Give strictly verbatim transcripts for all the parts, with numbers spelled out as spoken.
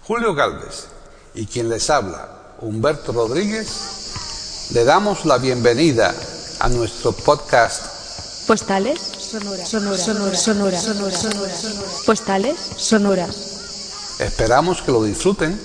Julio Gálvez y quien les habla, Humberto Rodríguez, le damos la bienvenida a nuestro podcast Postales Sonoras. Sonora. Sonora. Sonora. Sonora. Sonora. Postales Sonoras. Esperamos que lo disfruten.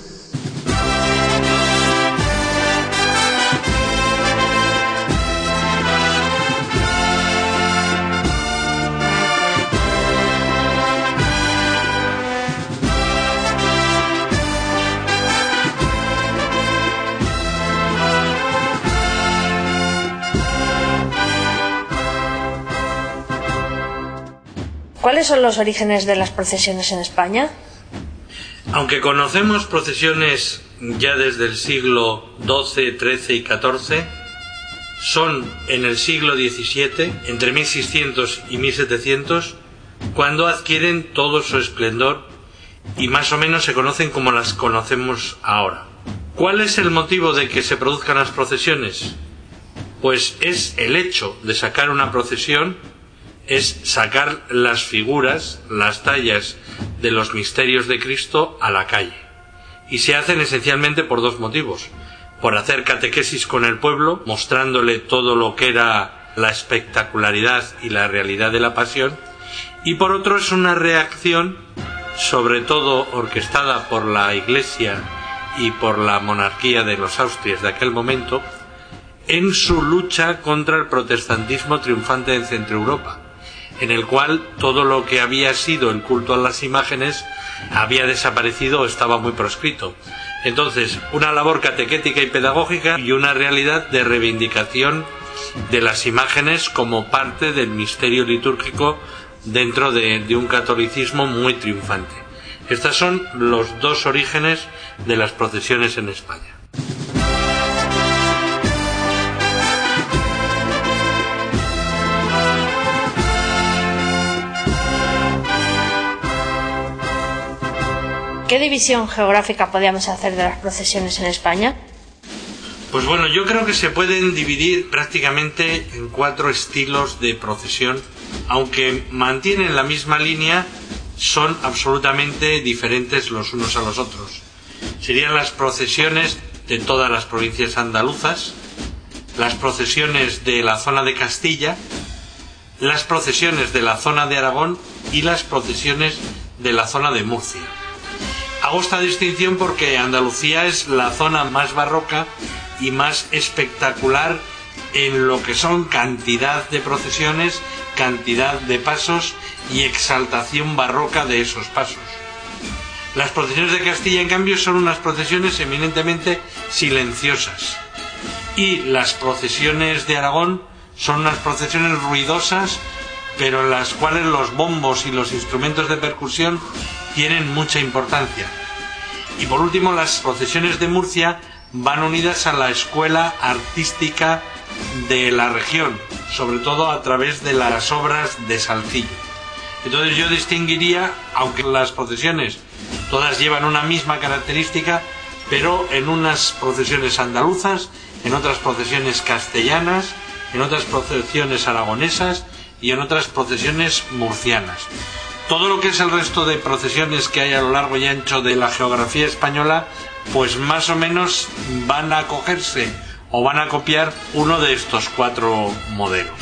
¿Cuáles son los orígenes de las procesiones en España? Aunque conocemos procesiones ya desde el siglo doce, trece y catorce, son en el siglo diecisiete, entre mil seiscientos y mil setecientos, cuando adquieren todo su esplendor y más o menos se conocen como las conocemos ahora. ¿Cuál es el motivo de que se produzcan las procesiones? Pues es el hecho de sacar una procesión, es sacar las figuras, las tallas de los misterios de Cristo a la calle. Y se hacen esencialmente por dos motivos: por hacer catequesis con el pueblo, mostrándole todo lo que era la espectacularidad y la realidad de la pasión, y por otro es una reacción, sobre todo orquestada por la Iglesia y por la monarquía de los Austrias de aquel momento, en su lucha contra el protestantismo triunfante en Centro Europa, en el cual todo lo que había sido el culto a las imágenes había desaparecido o estaba muy proscrito. Entonces, una labor catequética y pedagógica y una realidad de reivindicación de las imágenes como parte del misterio litúrgico dentro de, de un catolicismo muy triunfante. Estos son los dos orígenes de las procesiones en España. ¿Qué división geográfica podríamos hacer de las procesiones en España? Pues bueno, yo creo que se pueden dividir prácticamente en cuatro estilos de procesión, aunque mantienen la misma línea, son absolutamente diferentes los unos a los otros. Serían las procesiones de todas las provincias andaluzas, las procesiones de la zona de Castilla, las procesiones de la zona de Aragón y las procesiones de la zona de Murcia. Hago esta distinción porque Andalucía es la zona más barroca y más espectacular en lo que son cantidad de procesiones, cantidad de pasos y exaltación barroca de esos pasos. Las procesiones de Castilla, en cambio, son unas procesiones eminentemente silenciosas. Y las procesiones de Aragón son unas procesiones ruidosas, pero en las cuales los bombos y los instrumentos de percusión tienen mucha importancia. Y por último, las procesiones de Murcia van unidas a la escuela artística de la región, sobre todo a través de las obras de Salcillo. Entonces yo distinguiría, aunque las procesiones todas llevan una misma característica, pero en unas procesiones andaluzas, en otras procesiones castellanas, en otras procesiones aragonesas y en otras procesiones murcianas. Todo lo que es el resto de procesiones que hay a lo largo y ancho de la geografía española, pues más o menos van a acogerse o van a copiar uno de estos cuatro modelos.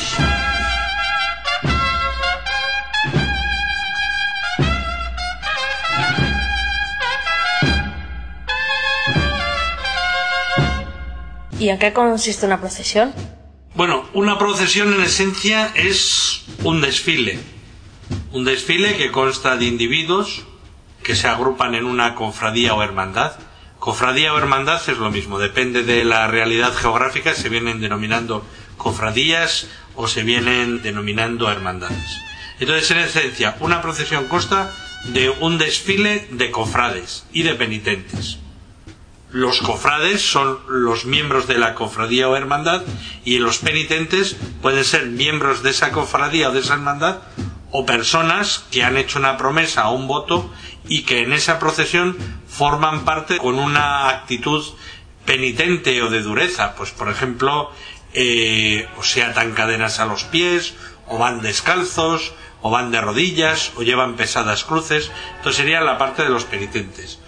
¿Y en qué consiste una procesión? Bueno, una procesión en esencia es un desfile. Un desfile que consta de individuos que se agrupan en una cofradía o hermandad. Cofradía o hermandad es lo mismo, depende de la realidad geográfica, se vienen denominando cofradías o se vienen denominando hermandades. Entonces, en esencia, una procesión consta de un desfile de cofrades y de penitentes. Los cofrades son los miembros de la cofradía o hermandad y los penitentes pueden ser miembros de esa cofradía o de esa hermandad o personas que han hecho una promesa o un voto y que en esa procesión forman parte con una actitud penitente o de dureza. Pues por ejemplo, eh, o se atan cadenas a los pies, o van descalzos, o van de rodillas, o llevan pesadas cruces. Entonces sería la parte de los penitentes.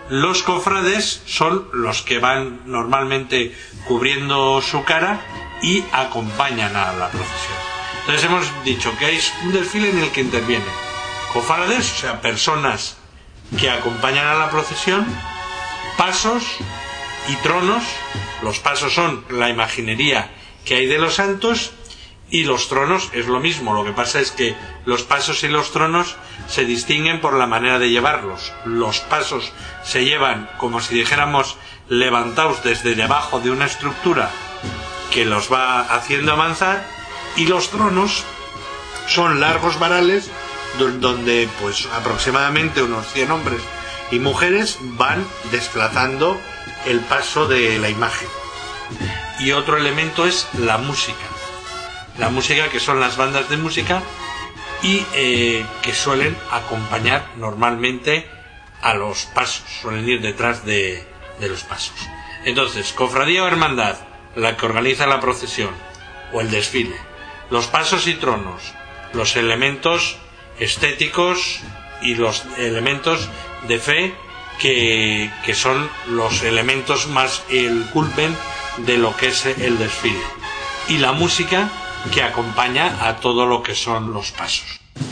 Los cofrades son los que van normalmente cubriendo su cara y acompañan a la procesión. Entonces hemos dicho que es un desfile en el que intervienen cofrades, o sea, personas que acompañan a la procesión, pasos y tronos. Los pasos son la imaginería que hay de los santos, y los tronos es lo mismo. Lo que pasa es que los pasos y los tronos se distinguen por la manera de llevarlos. Los pasos se llevan, como si dijéramos, levantados desde debajo de una estructura que los va haciendo avanzar, y los tronos son largos varales donde pues aproximadamente unos cien hombres y mujeres van desplazando el paso de la imagen. Y otro elemento es la música. La música, que son las bandas de música, y eh, que suelen acompañar normalmente a los pasos, suelen ir detrás de, de los pasos. Entonces, cofradía o hermandad, la que organiza la procesión o el desfile, los pasos y tronos, los elementos estéticos y los elementos de fe, que, que son los elementos más el culmen de lo que es el desfile, y la música que acompaña a todo lo que son los pasos.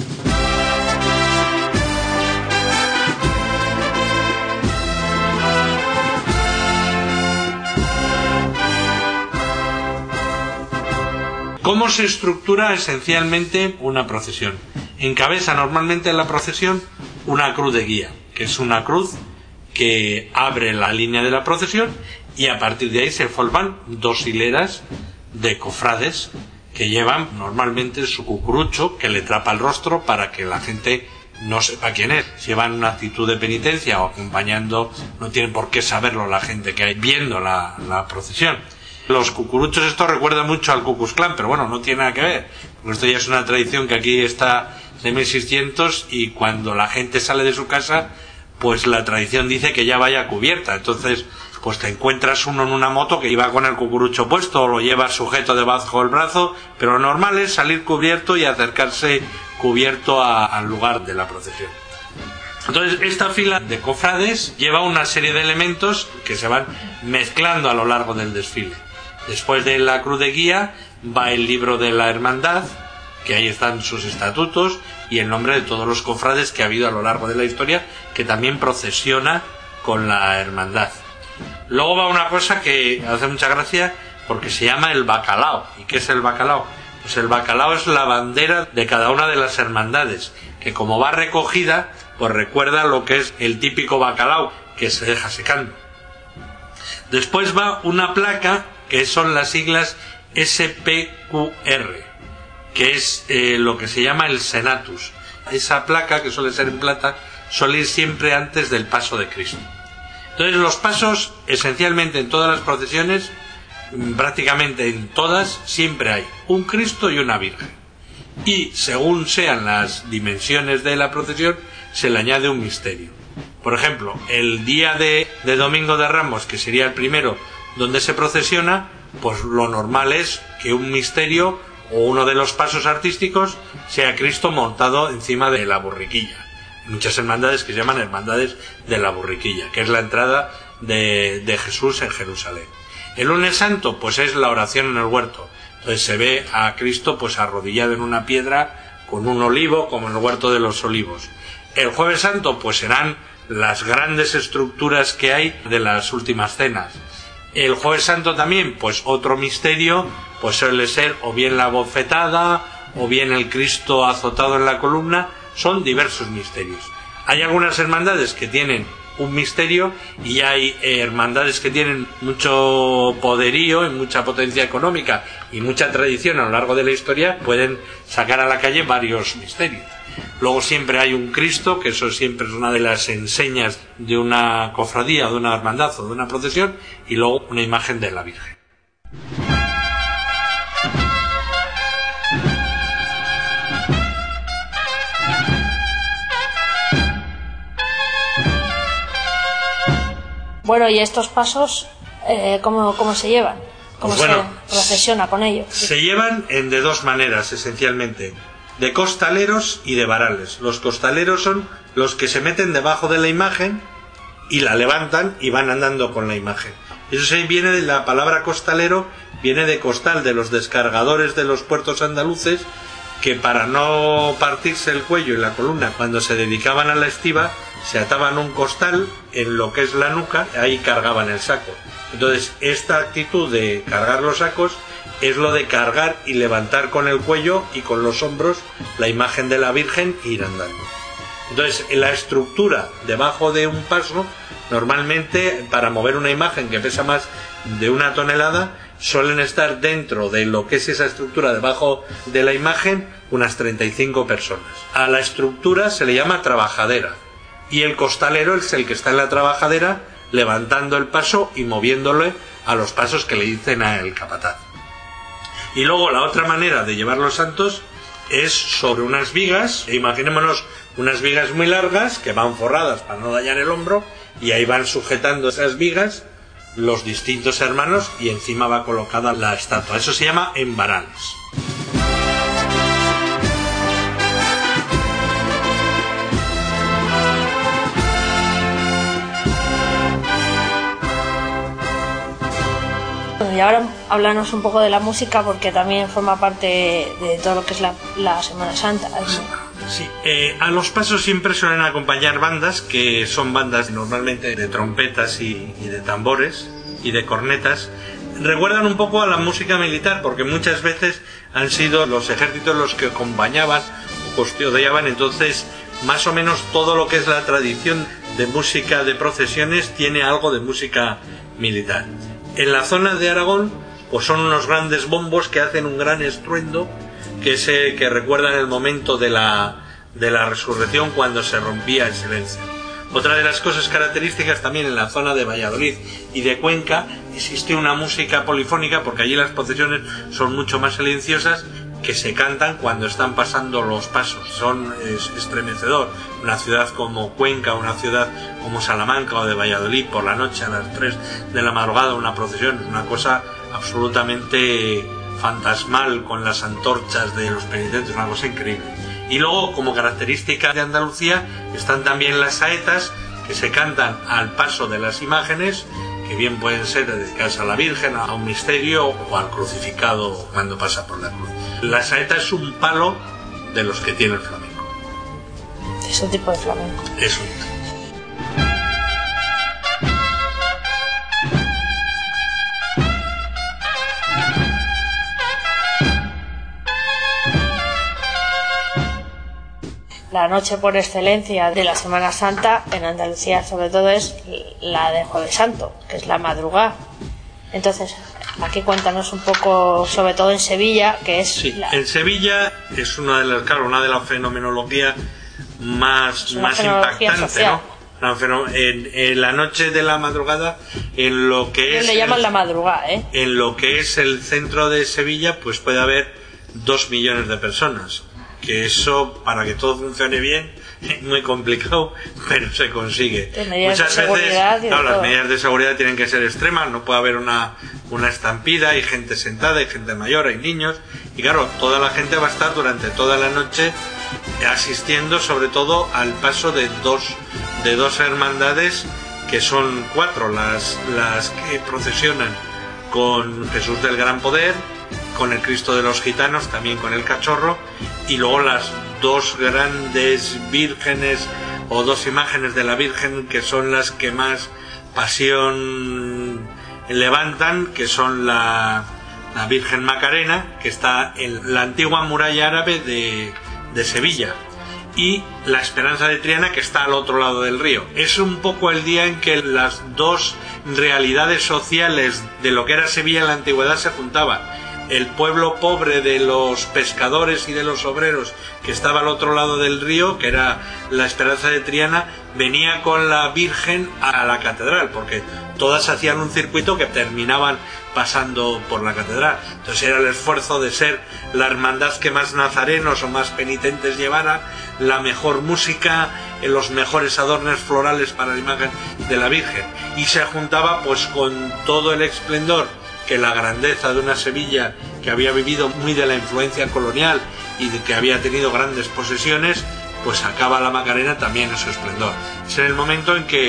¿Cómo se estructura esencialmente una procesión? Encabeza normalmente en la procesión una cruz de guía, que es una cruz que abre la línea de la procesión, y a partir de ahí se forman dos hileras de cofrades que llevan normalmente su cucurucho, que le tapa el rostro para que la gente no sepa quién es. Si van en una actitud de penitencia o acompañando, no tienen por qué saberlo la gente que hay viendo la, la procesión. Los cucuruchos, esto recuerda mucho al Ku Klux Klan, pero bueno, no tiene nada que ver, porque esto ya es una tradición que aquí está de mil seiscientos, y cuando la gente sale de su casa, pues la tradición dice que ya vaya cubierta. Entonces, pues te encuentras uno en una moto que iba con el cucurucho puesto, o lo lleva sujeto debajo del brazo, pero lo normal es salir cubierto y acercarse cubierto a, al lugar de la procesión. Entonces, esta fila de cofrades lleva una serie de elementos que se van mezclando a lo largo del desfile. Después de la cruz de guía va el libro de la hermandad, que ahí están sus estatutos y el nombre de todos los cofrades que ha habido a lo largo de la historia, que también procesiona con la hermandad. Luego va una cosa que hace mucha gracia, porque se llama el bacalao. ¿Y qué es el bacalao? Pues el bacalao es la bandera de cada una de las hermandades, que como va recogida, pues recuerda lo que es el típico bacalao, que se deja secando. Después va una placa, que son las siglas S P Q R, que es eh, lo que se llama el Senatus. Esa placa, que suele ser en plata, suele ir siempre antes del paso de Cristo. Entonces, los pasos, esencialmente en todas las procesiones, prácticamente en todas, siempre hay un Cristo y una Virgen. Y según sean las dimensiones de la procesión, se le añade un misterio. Por ejemplo, el día de, de Domingo de Ramos, que sería el primero donde se procesiona, pues lo normal es que un misterio o uno de los pasos artísticos sea Cristo montado encima de la borriquilla. Muchas hermandades que se llaman hermandades de la borriquilla, que es la entrada de, de Jesús en Jerusalén. El lunes santo, pues es la oración en el huerto. Entonces se ve a Cristo pues arrodillado en una piedra con un olivo, como en el huerto de los olivos. El jueves santo, pues serán las grandes estructuras que hay de las últimas cenas. El jueves santo también, pues otro misterio, pues suele ser o bien la bofetada, o bien el Cristo azotado en la columna. Son diversos misterios. Hay algunas hermandades que tienen un misterio, y hay eh, hermandades que tienen mucho poderío y mucha potencia económica y mucha tradición a lo largo de la historia, pueden sacar a la calle varios misterios. Luego siempre hay un Cristo, que eso siempre es una de las enseñas de una cofradía o de una hermandad o de una procesión, y luego una imagen de la Virgen. Bueno, ¿y estos pasos eh, ¿cómo, cómo se llevan? ¿Cómo Pues bueno, se procesiona con ellos? Se llevan en de dos maneras, esencialmente. De costaleros y de varales. Los costaleros son los que se meten debajo de la imagen y la levantan y van andando con la imagen. Eso se viene de la palabra costalero, viene de costal, de los descargadores de los puertos andaluces, que para no partirse el cuello y la columna cuando se dedicaban a la estiba, se ataban un costal en lo que es la nuca, ahí cargaban el saco. Entonces esta actitud de cargar los sacos es lo de cargar y levantar con el cuello y con los hombros la imagen de la Virgen e ir andando. Entonces la estructura debajo de un paso, normalmente para mover una imagen que pesa más de una tonelada, suelen estar dentro de lo que es esa estructura debajo de la imagen unas treinta y cinco personas. A la estructura se le llama trabajadera y el costalero es el que está en la trabajadera levantando el paso y moviéndole a los pasos que le dicen al capataz. Y luego la otra manera de llevar los santos es sobre unas vigas, e imaginémonos unas vigas muy largas que van forradas para no dañar el hombro, y ahí van sujetando esas vigas los distintos hermanos y encima va colocada la estatua. Eso se llama embarans. Y ahora háblanos un poco de la música, porque también forma parte de todo lo que es la, la Semana Santa, ¿no? Sí, eh, a los pasos siempre suelen acompañar bandas, que son bandas normalmente de trompetas y, y de tambores y de cornetas. Recuerdan un poco a la música militar, porque muchas veces han sido los ejércitos los que acompañaban o custodiaban, entonces más o menos todo lo que es la tradición de música de procesiones tiene algo de música militar. En la zona de Aragón, pues son unos grandes bombos que hacen un gran estruendo, que es eh, que recuerdan el momento de la, de la resurrección, cuando se rompía el silencio. Otra de las cosas características también en la zona de Valladolid y de Cuenca, existe una música polifónica, porque allí las procesiones son mucho más silenciosas, que se cantan cuando están pasando los pasos. Son es, estremecedor. Una ciudad como Cuenca, una ciudad como Salamanca o de Valladolid, por la noche a las tres de la madrugada una procesión, es una cosa absolutamente fantasmal, con las antorchas de los penitentes, una cosa increíble. Y luego, como característica de Andalucía, están también las saetas, que se cantan al paso de las imágenes, que bien pueden ser dedicadas a la Virgen, a un misterio o al crucificado cuando pasa por la cruz. La saeta es un palo de los que tiene el flamenco. Es un tipo de flamenco. Es un... La noche por excelencia de la Semana Santa en Andalucía sobre todo es la de Jueves Santo, que es la madrugada. Entonces, aquí cuéntanos un poco, sobre todo en Sevilla, que es... Sí, la... en Sevilla es una de las, claro, una de las fenomenologías más, más impactantes, ¿no? En, en la noche de la madrugada, en lo que es... Le llaman el, la madrugada, ¿eh? En lo que es el centro de Sevilla, pues puede haber dos millones de personas. Que eso, para que todo funcione bien, es muy complicado, pero se consigue. Muchas veces, claro, las medidas de seguridad tienen que ser extremas, no puede haber una, una estampida, hay gente sentada, hay gente mayor, hay niños, y claro, toda la gente va a estar durante toda la noche asistiendo sobre todo al paso de dos, de dos hermandades, que son cuatro, las, las que procesionan con Jesús del Gran Poder, con el Cristo de los Gitanos, también con el Cachorro, y luego las dos grandes vírgenes o dos imágenes de la Virgen, que son las que más pasión levantan, que son la, la Virgen Macarena, que está en la antigua muralla árabe de, de Sevilla, y la Esperanza de Triana, que está al otro lado del río. Es un poco el día en que las dos realidades sociales de lo que era Sevilla en la antigüedad se juntaban. El pueblo pobre de los pescadores y de los obreros, que estaba al otro lado del río, que era la Esperanza de Triana, venía con la Virgen a la catedral, porque todas hacían un circuito que terminaban pasando por la catedral. Entonces era el esfuerzo de ser la hermandad que más nazarenos o más penitentes llevara, la mejor música, los mejores adornos florales para la imagen de la Virgen, y se juntaba pues con todo el esplendor que la grandeza de una Sevilla que había vivido muy de la influencia colonial y de que había tenido grandes posesiones, pues sacaba la Macarena también en su esplendor. Es en el momento en que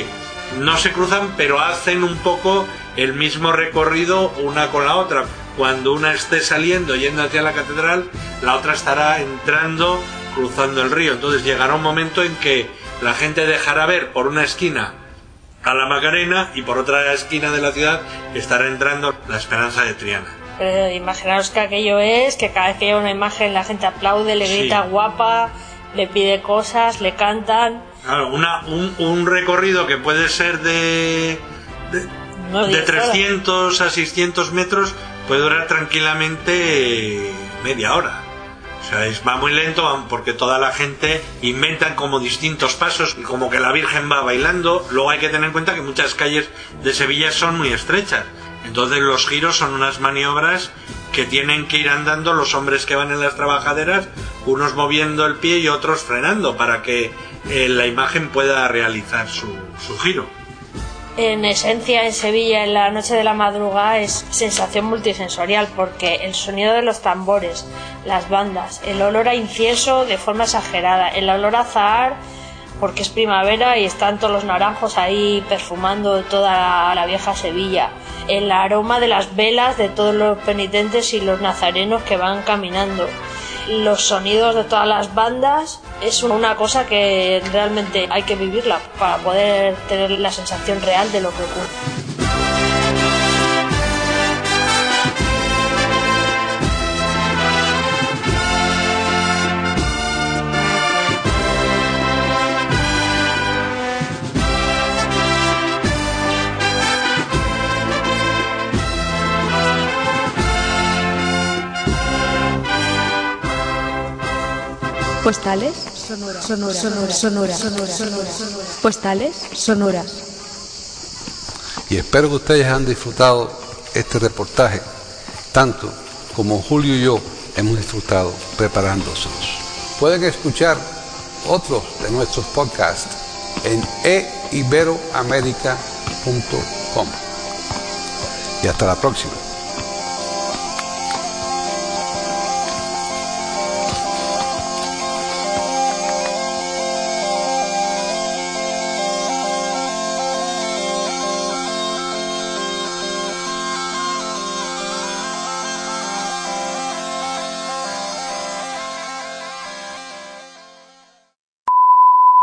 no se cruzan, pero hacen un poco el mismo recorrido una con la otra. Cuando una esté saliendo yendo hacia la catedral, la otra estará entrando cruzando el río. Entonces llegará un momento en que la gente dejará ver por una esquina a la Macarena y por otra esquina de la ciudad estará entrando la Esperanza de Triana. Pero imaginaos que aquello es que cada vez que hay una imagen la gente aplaude, le grita sí. guapa, le pide cosas, le cantan. Claro, una, un, un recorrido que puede ser de, de, no de trescientos a seiscientos metros puede durar tranquilamente media hora. O sea, es, va muy lento porque toda la gente inventan como distintos pasos y como que la Virgen va bailando. Luego hay que tener en cuenta que muchas calles de Sevilla son muy estrechas. Entonces los giros son unas maniobras que tienen que ir andando los hombres que van en las trabajaderas, unos moviendo el pie y otros frenando para que eh, la imagen pueda realizar su, su giro. En esencia, en Sevilla, en la noche de la madrugada es sensación multisensorial porque el sonido de los tambores, las bandas, el olor a incienso de forma exagerada, el olor a azahar porque es primavera y están todos los naranjos ahí perfumando toda la vieja Sevilla, el aroma de las velas de todos los penitentes y los nazarenos que van caminando, los sonidos de todas las bandas. Es una cosa que realmente hay que vivirla para poder tener la sensación real de lo que ocurre. Postales sonoras, sonoras, sonoras, sonoras, sonoras, sonoras. Postales sonoras. Y espero que ustedes han disfrutado este reportaje, tanto como Julio y yo hemos disfrutado preparándolos. Pueden escuchar otros de nuestros podcasts en e iberoamerica punto com. Y hasta la próxima.